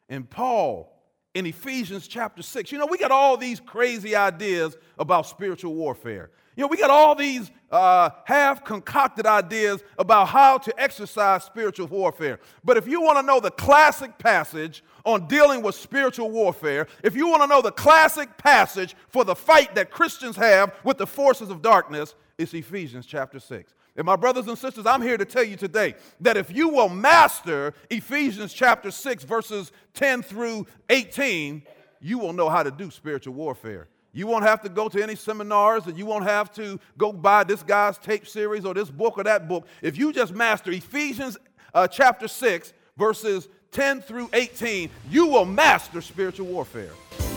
And Paul, in Ephesians chapter 6, we got all these crazy ideas about spiritual warfare. We got all these half-concocted ideas about how to exercise spiritual warfare. But if you want to know the classic passage on dealing with spiritual warfare, if you want to know the classic passage for the fight that Christians have with the forces of darkness, it's Ephesians chapter 6. And my brothers and sisters, I'm here to tell you today that if you will master Ephesians chapter 6, verses 10 through 18, you will know how to do spiritual warfare. You won't have to go to any seminars, and you won't have to go buy this guy's tape series or this book or that book. If you just master Ephesians chapter 6, verses 10 through 18, you will master spiritual warfare.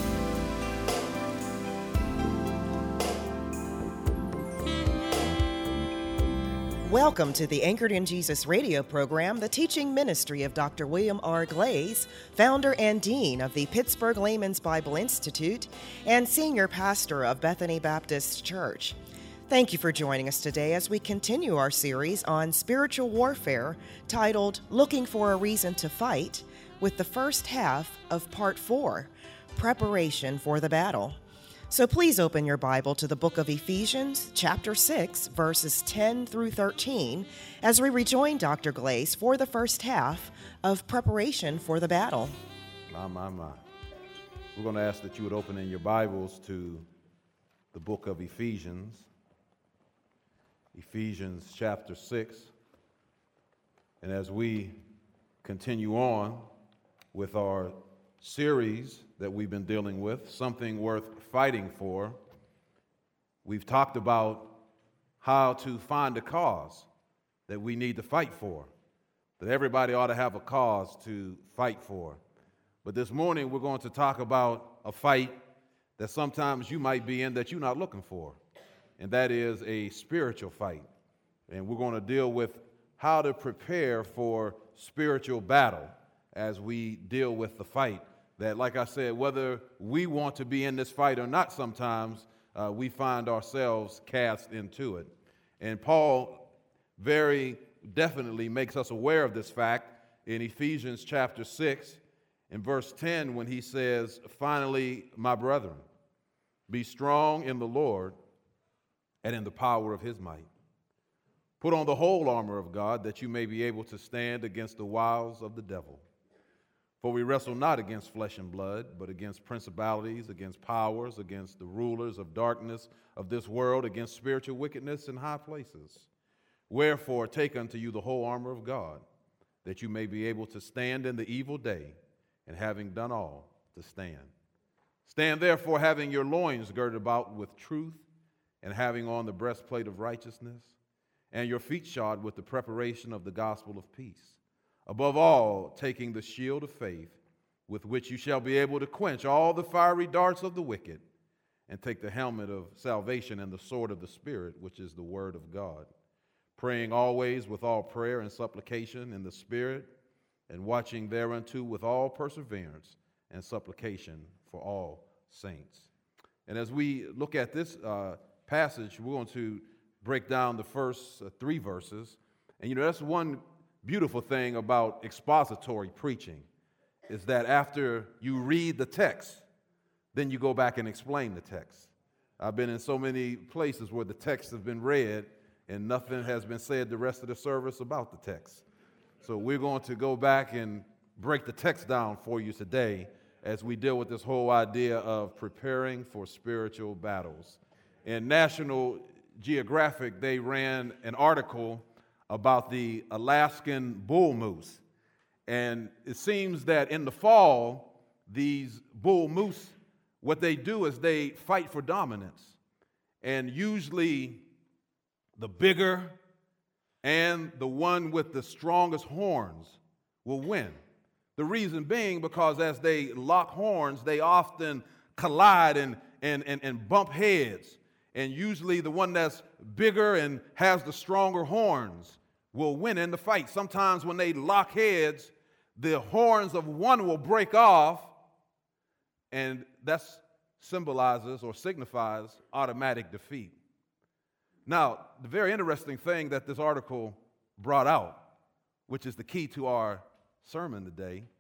Welcome to the Anchored in Jesus radio program, the teaching ministry of Dr. William R. Glaze, founder and dean of the Pittsburgh Layman's Bible Institute and senior pastor of Bethany Baptist Church. Thank you for joining us today as we continue our series on spiritual warfare titled Looking for a Reason to Fight, with the first half of Part 4, Preparation for the Battle. So please open your Bible to the book of Ephesians, chapter 6, verses 10 through 13, as we rejoin Dr. Glaze for the first half of Preparation for the Battle. My. We're going to ask that you would open in your Bibles to the book of Ephesians, Ephesians chapter 6. And as we continue on with our series that we've been dealing with, Something Worth Fighting For, we've talked about how to find a cause that we need to fight for, that everybody ought to have a cause to fight for. But this morning we're going to talk about a fight that sometimes you might be in that you're not looking for, and that is a spiritual fight. And we're going to deal with how to prepare for spiritual battle as we deal with the fight. That, like I said, whether we want to be in this fight or not, sometimes we find ourselves cast into it. And Paul very definitely makes us aware of this fact in Ephesians chapter 6, in verse 10, when he says, "Finally, my brethren, be strong in the Lord and in the power of his might. Put on the whole armor of God, that you may be able to stand against the wiles of the devil. For we wrestle not against flesh and blood, but against principalities, against powers, against the rulers of darkness of this world, against spiritual wickedness in high places. Wherefore, take unto you the whole armor of God, that you may be able to stand in the evil day, and having done all, to stand. Stand therefore, having your loins girded about with truth, and having on the breastplate of righteousness, and your feet shod with the preparation of the gospel of peace. Above all, taking the shield of faith, with which you shall be able to quench all the fiery darts of the wicked, and take the helmet of salvation and the sword of the Spirit, which is the word of God, praying always with all prayer and supplication in the Spirit, and watching thereunto with all perseverance and supplication for all saints." And as we look at this passage, we're going to break down the first 3 verses. And that's one beautiful thing about expository preaching, is that after you read the text, then you go back and explain the text. I've been in so many places where the text has been read and nothing has been said the rest of the service about the text. So we're going to go back and break the text down for you today as we deal with this whole idea of preparing for spiritual battles. In National Geographic, they ran an article about the Alaskan bull moose. And it seems that in the fall, these bull moose, what they do is they fight for dominance. And usually the bigger and the one with the strongest horns will win. The reason being because as they lock horns, they often collide and bump heads. And usually the one that's bigger and has the stronger horns will win in the fight. Sometimes when they lock heads, the horns of one will break off, and that symbolizes or signifies automatic defeat. Now, the very interesting thing that this article brought out, which is the key to our sermon today,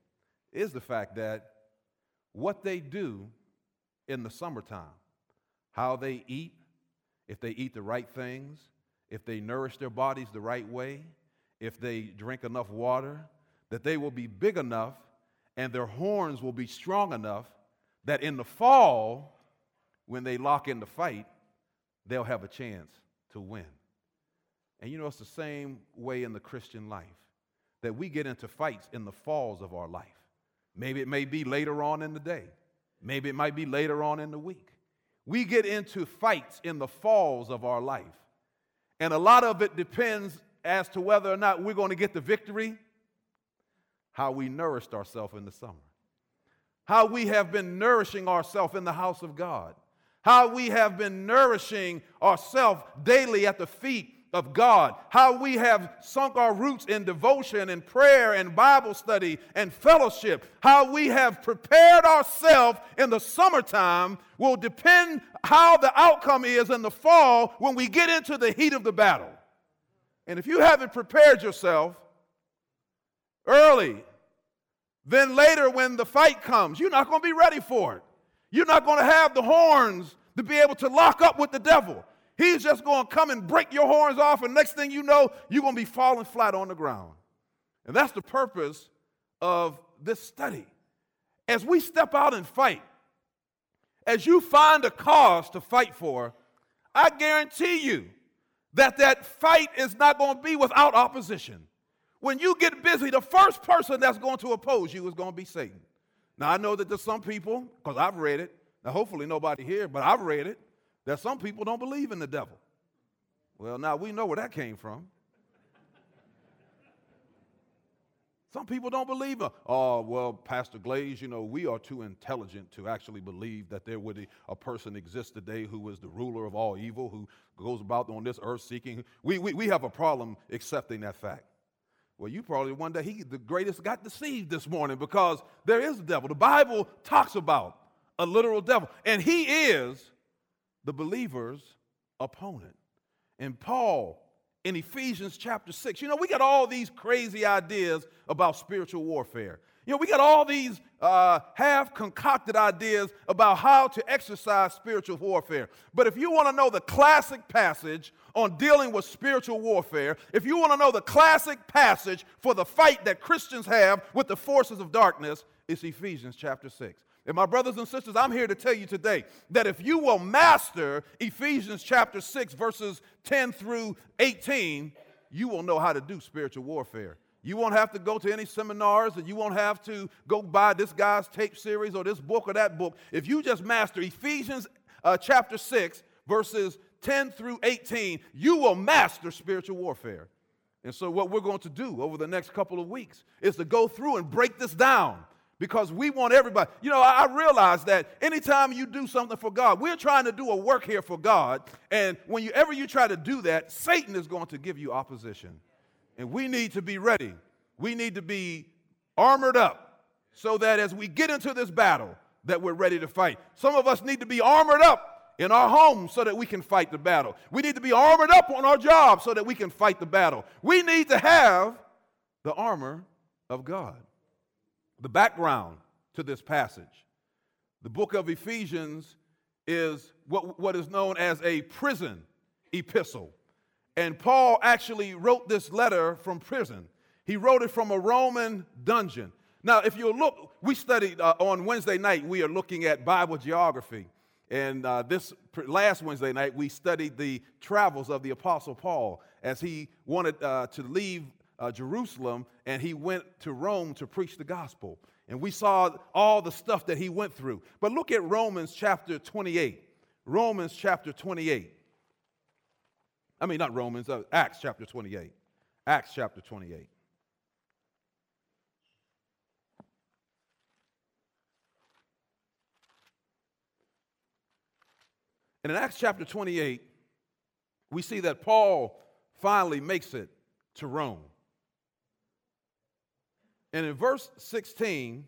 is the fact that what they do in the summertime, how they eat, if they eat the right things, if they nourish their bodies the right way, if they drink enough water, that they will be big enough and their horns will be strong enough that in the fall, when they lock in the fight, they'll have a chance to win. And you know, it's the same way in the Christian life, that we get into fights in the falls of our life. Maybe it may be later on in the day. Maybe it might be later on in the week. We get into fights in the falls of our life. And a lot of it depends as to whether or not we're going to get the victory, how we nourished ourselves in the summer, how we have been nourishing ourselves in the house of God, how we have been nourishing ourselves daily at the feet of God, how we have sunk our roots in devotion and prayer and Bible study and fellowship, how we have prepared ourselves in the summertime will depend how the outcome is in the fall when we get into the heat of the battle. And if you haven't prepared yourself early, then later when the fight comes, you're not going to be ready for it. You're not going to have the horns to be able to lock up with the devil. He's just going to come and break your horns off, and next thing you know, you're going to be falling flat on the ground. And that's the purpose of this study. As we step out and fight, as you find a cause to fight for, I guarantee you that that fight is not going to be without opposition. When you get busy, the first person that's going to oppose you is going to be Satan. Now, I know that there's some people, because I've read it, now hopefully nobody here, but I've read it, that some people don't believe in the devil. Well, now we know where that came from. Some people don't believe it. Oh, well, Pastor Glaze, you know, we are too intelligent to actually believe that there would a person exist today who is the ruler of all evil, who goes about on this earth seeking. We have a problem accepting that fact. Well, you probably wonder, the greatest got deceived this morning because there is a devil. The Bible talks about a literal devil, and he is the believer's opponent. And Paul, in Ephesians chapter 6, you know, we got all these crazy ideas about spiritual warfare. You know, we got all these half-concocted ideas about how to exercise spiritual warfare. But if you want to know the classic passage on dealing with spiritual warfare, if you want to know the classic passage for the fight that Christians have with the forces of darkness, it's Ephesians chapter 6. And my brothers and sisters, I'm here to tell you today that if you will master Ephesians chapter 6, verses 10 through 18, you will know how to do spiritual warfare. You won't have to go to any seminars, and you won't have to go buy this guy's tape series or this book or that book. If you just master Ephesians chapter 6, verses 10 through 18, you will master spiritual warfare. And so what we're going to do over the next couple of weeks is to go through and break this down. Because we want everybody. You know, I realize that anytime you do something for God, we're trying to do a work here for God. And whenever you try to do that, Satan is going to give you opposition. And we need to be ready. We need to be armored up so that as we get into this battle, that we're ready to fight. Some of us need to be armored up in our homes so that we can fight the battle. We need to be armored up on our job so that we can fight the battle. We need to have the armor of God. The background to this passage. The book of Ephesians is what is known as a prison epistle. And Paul actually wrote this letter from prison. He wrote it from a Roman dungeon. Now, if you look, we studied on Wednesday night, we are looking at Bible geography. And this last Wednesday night, we studied the travels of the Apostle Paul as he wanted to leave Jerusalem, and he went to Rome to preach the gospel. And we saw all the stuff that he went through. But look at Romans chapter 28. Romans chapter 28. I mean, not Romans, Acts chapter 28. Acts chapter 28. And in Acts chapter 28, we see that Paul finally makes it to Rome. And in verse 16,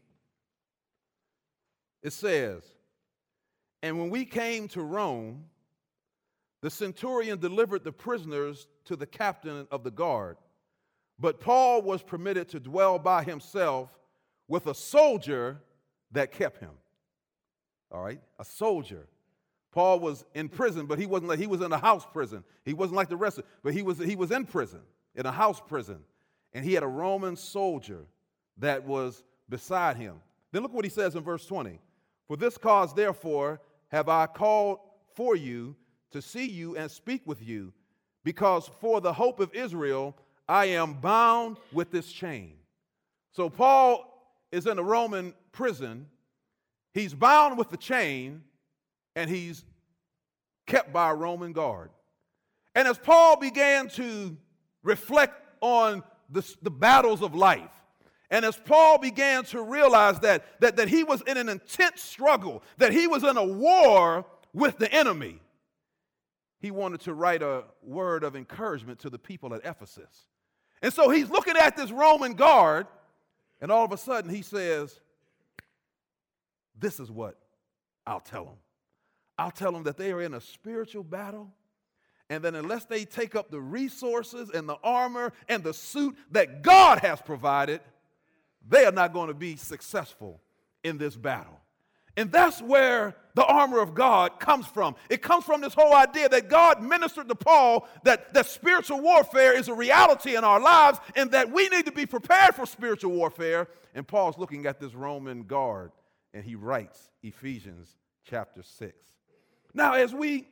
it says, "And when we came to Rome, the centurion delivered the prisoners to the captain of the guard, but Paul was permitted to dwell by himself with a soldier that kept him. All right, a soldier. Paul was in prison, but he was in a house prison. He wasn't like the rest of, but he was in prison, in a house prison. And he had a Roman soldier that was beside him. Then look what he says in verse 20. For this cause, therefore, have I called for you to see you and speak with you, because for the hope of Israel, I am bound with this chain. So Paul is in a Roman prison. He's bound with the chain, and he's kept by a Roman guard. And as Paul began to reflect on the battles of life, and as Paul began to realize that he was in an intense struggle, that he was in a war with the enemy, he wanted to write a word of encouragement to the people at Ephesus. And so he's looking at this Roman guard, and all of a sudden he says, this is what I'll tell them. I'll tell them that they are in a spiritual battle, and that unless they take up the resources and the armor and the suit that God has provided, they are not going to be successful in this battle. And that's where the armor of God comes from. It comes from this whole idea that God ministered to Paul that spiritual warfare is a reality in our lives, and that we need to be prepared for spiritual warfare. And Paul's looking at this Roman guard, and he writes Ephesians chapter 6. Now, as we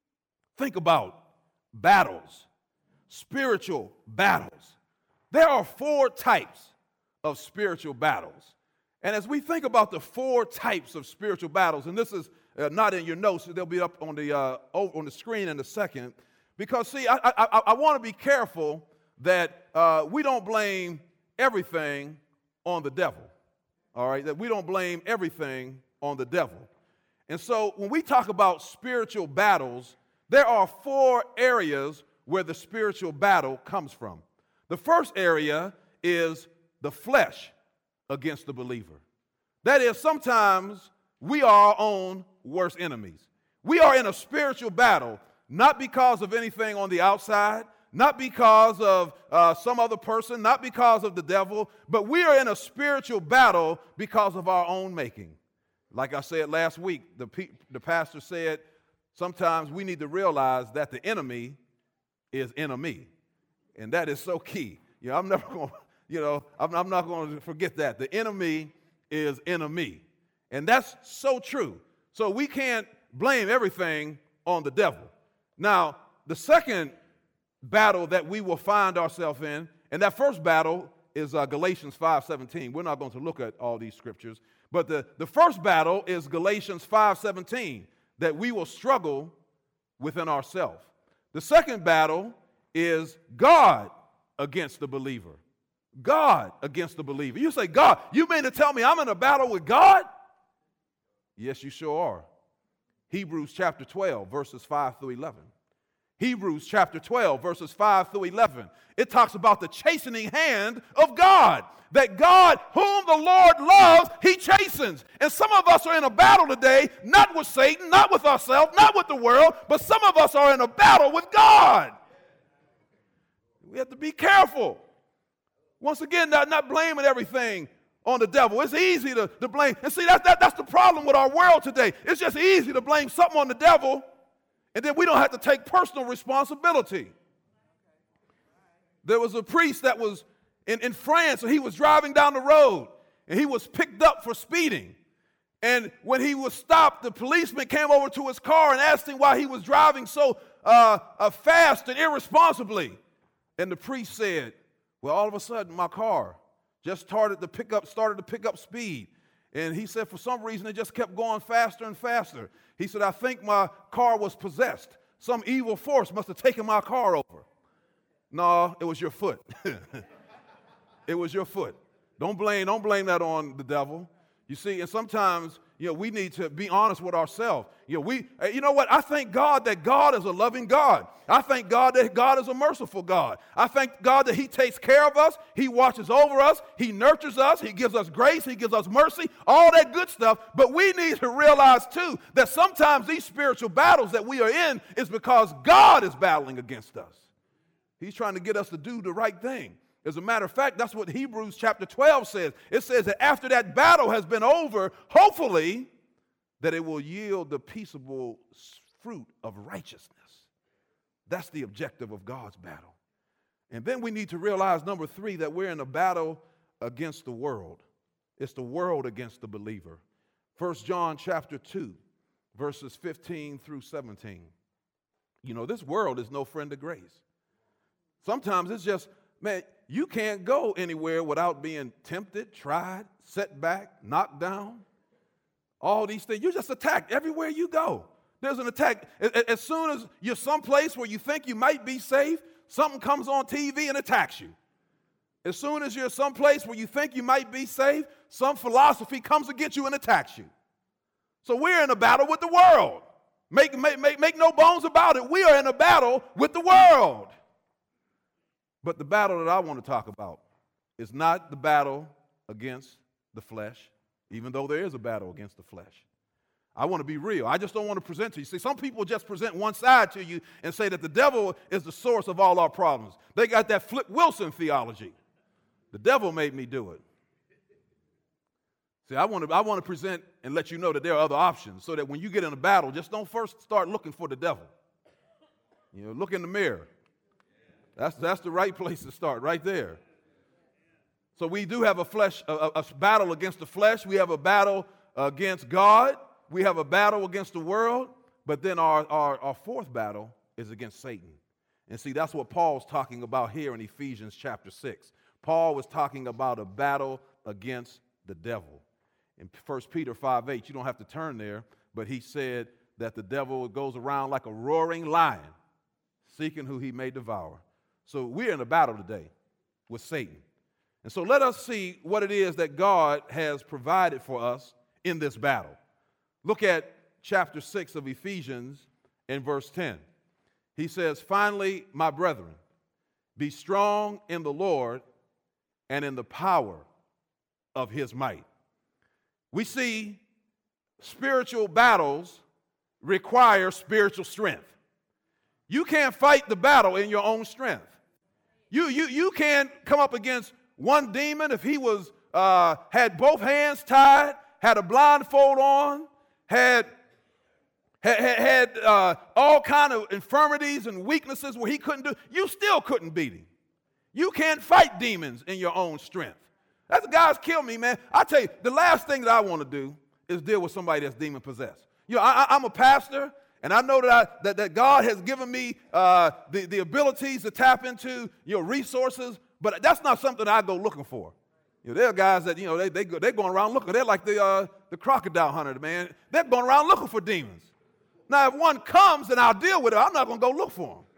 think about battles, spiritual battles, there are 4 types of spiritual battles. And as we think about the 4 types of spiritual battles, and this is not in your notes, they'll be up on the screen in a second, because see, I want to be careful that we don't blame everything on the devil. All right, that we don't blame everything on the devil. And so when we talk about spiritual battles, there are 4 areas where the spiritual battle comes from. The first area is the flesh against the believer. That is, sometimes we are our own worst enemies. We are in a spiritual battle, not because of anything on the outside, not because of some other person, not because of the devil, but we are in a spiritual battle because of our own making. Like I said last week, the pastor said, sometimes we need to realize that the enemy is enemy. And that is so key. I'm never going to, I'm not going to forget that. The enemy is enemy. And that's so true. So we can't blame everything on the devil. Now, the second battle that we will find ourselves in, and that first battle is Galatians 5:17. We're not going to look at all these scriptures, but the first battle is Galatians 5:17, that we will struggle within ourselves. The second battle is God against the believer. God against the believer. You say, God, you mean to tell me I'm in a battle with God? Yes, you sure are. Hebrews chapter 12, verses 5 through 11. Hebrews chapter 12, verses 5 through 11. It talks about the chastening hand of God. That God, whom the Lord loves, he chastens. And some of us are in a battle today, not with Satan, not with ourselves, not with the world, but some of us are in a battle with God. We have to be careful. Once again, not blaming everything on the devil. It's easy to blame. And see, that's the problem with our world today. It's just easy to blame something on the devil, and then we don't have to take personal responsibility. There was a priest that was in France, and he was driving down the road, and he was picked up for speeding. And when he was stopped, the policeman came over to his car and asked him why he was driving so fast and irresponsibly. And the priest said, well, all of a sudden, my car just started to pick up speed. And he said, for some reason, it just kept going faster and faster. He said, I think my car was possessed. Some evil force must have taken my car over. No, it was your foot. It was your foot. Don't blame that on the devil. You see, and sometimes, we need to be honest with ourselves. You know what? I thank God that God is a loving God. I thank God that God is a merciful God. I thank God that he takes care of us. He watches over us. He nurtures us. He gives us grace. He gives us mercy, all that good stuff. But we need to realize, too, that sometimes these spiritual battles that we are in is because God is battling against us. He's trying to get us to do the right thing. As a matter of fact, that's what Hebrews chapter 12 says. It says that after that battle has been over, hopefully, that it will yield the peaceable fruit of righteousness. That's the objective of God's battle. And then we need to realize, number 3, that we're in a battle against the world. It's the world against the believer. 1 John chapter 2, verses 15 through 17. You know, this world is no friend of grace. Sometimes it's just, man, you can't go anywhere without being tempted, tried, set back, knocked down. All these things. You're just attacked everywhere you go. There's an attack. As soon as you're someplace where you think you might be safe, something comes on TV and attacks you. As soon as you're someplace where you think you might be safe, some philosophy comes against you and attacks you. So we're in a battle with the world. Make no bones about it. We are in a battle with the world. But the battle that I want to talk about is not the battle against the flesh, even though there is a battle against the flesh. I want to be real. I just don't want to present to you. See, some people just present one side to you and say that the devil is the source of all our problems. They got that Flip Wilson theology. The devil made me do it. See, I want to present and let you know that there are other options so that when you get in a battle, just don't first start looking for the devil. You know, look in the mirror. That's the right place to start, right there. So we do have a battle against the flesh. We have a battle against God. We have a battle against the world. But then our fourth battle is against Satan. And see, that's what Paul's talking about here in Ephesians chapter 6. Paul was talking about a battle against the devil. In 1 Peter 5:8, you don't have to turn there, but he said that the devil goes around like a roaring lion, seeking who he may devour. So we're in a battle today with Satan. And so let us see what it is that God has provided for us in this battle. Look at chapter 6 of Ephesians and verse 10. He says, "Finally, my brethren, be strong in the Lord and in the power of his might." We see spiritual battles require spiritual strength. You can't fight the battle in your own strength. You can't come up against one demon if he was had both hands tied, had a blindfold on, had all kind of infirmities and weaknesses where he couldn't do. You still couldn't beat him. You can't fight demons in your own strength. That's the guys kill me, man. I tell you, the last thing that I want to do is deal with somebody that's demon possessed. You know, I'm a pastor, and I know that God has given me the abilities to tap into resources, but that's not something I go looking for. You know, there are guys that they're going around looking. They're like the crocodile hunter, man. They're going around looking for demons. Now, if one comes and I'll deal with it, I'm not going to go look for him.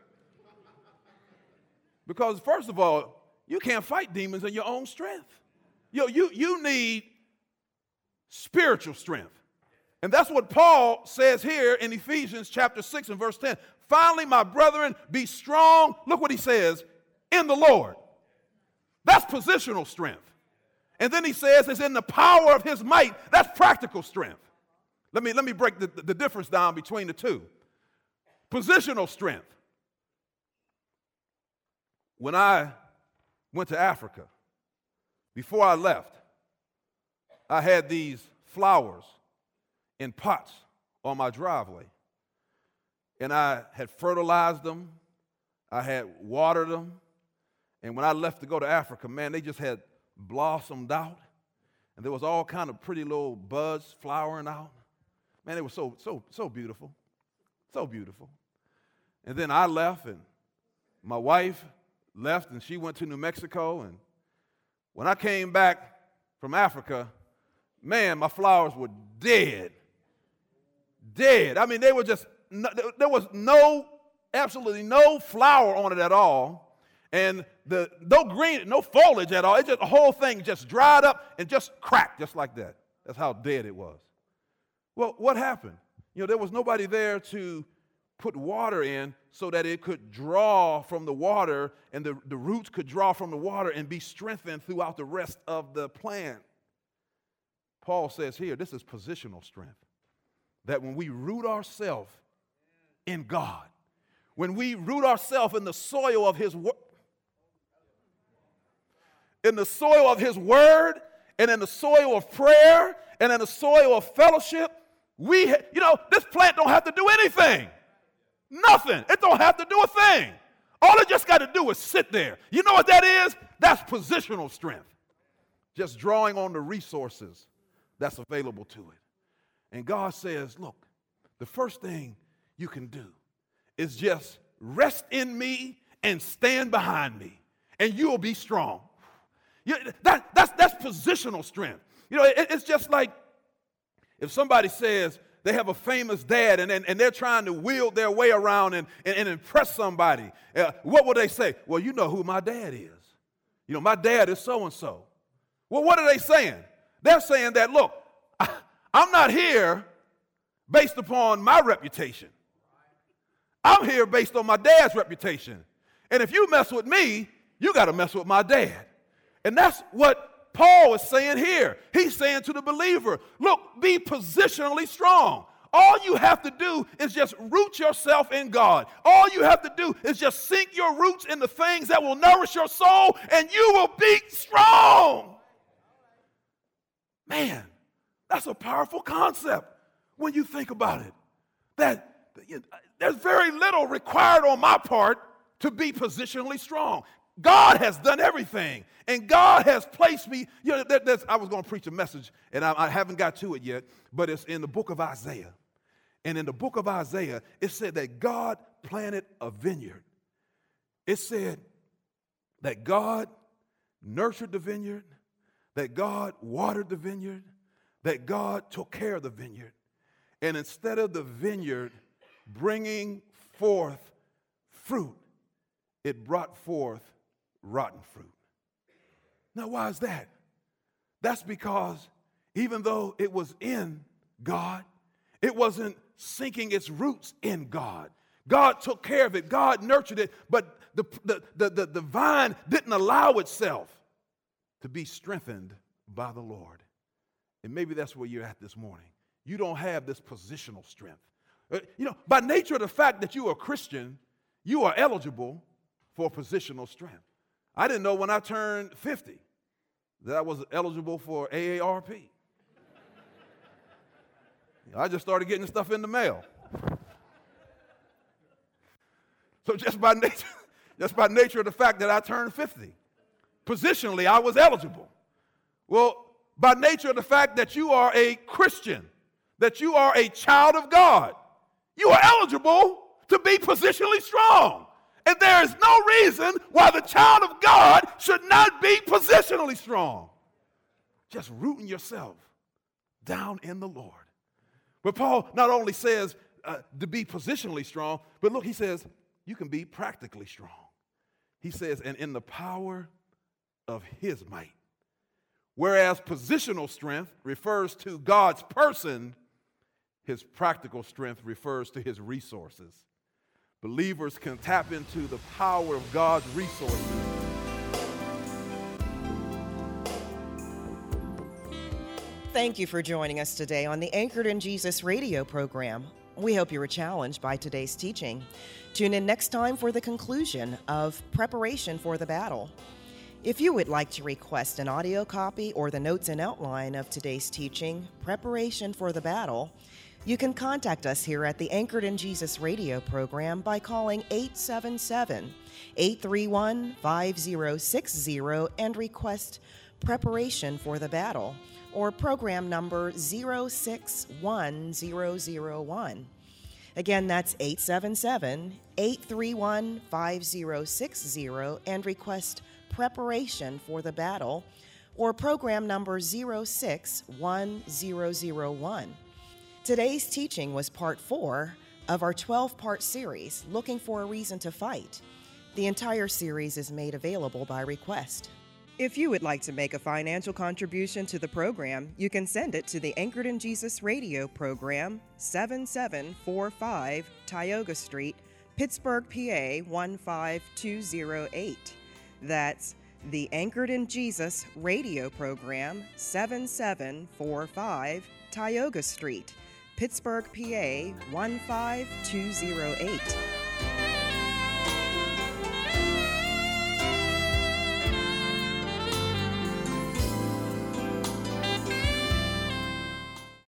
Because first of all, you can't fight demons in your own strength. You need spiritual strength. And that's what Paul says here in Ephesians chapter 6 and verse 10. "Finally, my brethren, be strong." Look what he says, "in the Lord." That's positional strength. And then he says it's in the power of his might. That's practical strength. Let me break the difference down between the two. Positional strength. When I went to Africa, before I left, I had these flowers in pots on my driveway. And I had fertilized them. I had watered them. And when I left to go to Africa, man, they just had blossomed out. And there was all kind of pretty little buds flowering out. Man, it was so beautiful. So beautiful. And then I left, and my wife left, and she went to New Mexico. And when I came back from Africa, man, my flowers were dead. Dead. I mean, they were just, there was absolutely no flower on it at all. And no green, no foliage at all. It just, the whole thing just dried up and just cracked just like that. That's how dead it was. Well, what happened? There was nobody there to put water in so that it could draw from the water and the roots could draw from the water and be strengthened throughout the rest of the plant. Paul says here, this is positional strength. That when we root ourselves in God, when we root ourselves in the soil of his word, in the soil of his word, and in the soil of prayer, and in the soil of fellowship, this plant don't have to do anything. Nothing. It don't have to do a thing. All it just got to do is sit there. You know what that is? That's positional strength. Just drawing on the resources that's available to it. And God says, look, the first thing you can do is just rest in me and stand behind me, and you'll be strong. That's positional strength. It's just like if somebody says they have a famous dad and they're trying to wield their way around and impress somebody. What will they say? Well, you know who my dad is. My dad is so-and-so. Well, what are they saying? They're saying that, look, I'm not here based upon my reputation. I'm here based on my dad's reputation. And if you mess with me, you got to mess with my dad. And that's what Paul is saying here. He's saying to the believer, look, be positionally strong. All you have to do is just root yourself in God. All you have to do is just sink your roots in the things that will nourish your soul, and you will be strong. Man, that's a powerful concept when you think about it. That there's very little required on my part to be positionally strong. God has done everything, and God has placed me. I was going to preach a message, and I haven't got to it yet, but it's in the book of Isaiah. And in the book of Isaiah, it said that God planted a vineyard. It said that God nurtured the vineyard, that God watered the vineyard, that God took care of the vineyard. And instead of the vineyard bringing forth fruit, it brought forth rotten fruit. Now, why is that? That's because even though it was in God, it wasn't sinking its roots in God. God took care of it. God nurtured it, but the vine didn't allow itself to be strengthened by the Lord. And maybe that's where you're at this morning. You don't have this positional strength. By nature of the fact that you are a Christian, you are eligible for positional strength. I didn't know when I turned 50 that I was eligible for AARP. I just started getting stuff in the mail. So just by nature of the fact that I turned 50, positionally I was eligible. Well, by nature of the fact that you are a Christian, that you are a child of God, you are eligible to be positionally strong. And there is no reason why the child of God should not be positionally strong. Just rooting yourself down in the Lord. But Paul not only says to be positionally strong, but look, he says you can be practically strong. He says, and in the power of his might. Whereas positional strength refers to God's person, his practical strength refers to his resources. Believers can tap into the power of God's resources. Thank you for joining us today on the Anchored in Jesus radio program. We hope you were challenged by today's teaching. Tune in next time for the conclusion of Preparation for the Battle. If you would like to request an audio copy or the notes and outline of today's teaching, Preparation for the Battle, you can contact us here at the Anchored in Jesus radio program by calling 877-831-5060 and request Preparation for the Battle, or program number 061001. Again, that's 877-831-5060 and request Preparation for the Battle, or program number 061001. Today's teaching was part 4 of our 12-part series, Looking for a Reason to Fight. The entire series is made available by request. If you would like to make a financial contribution to the program, you can send it to the Anchored in Jesus radio program, 7745 Tioga Street, Pittsburgh, PA 15208. That's the Anchored in Jesus radio program, 7745 Tioga Street, Pittsburgh, PA 15208.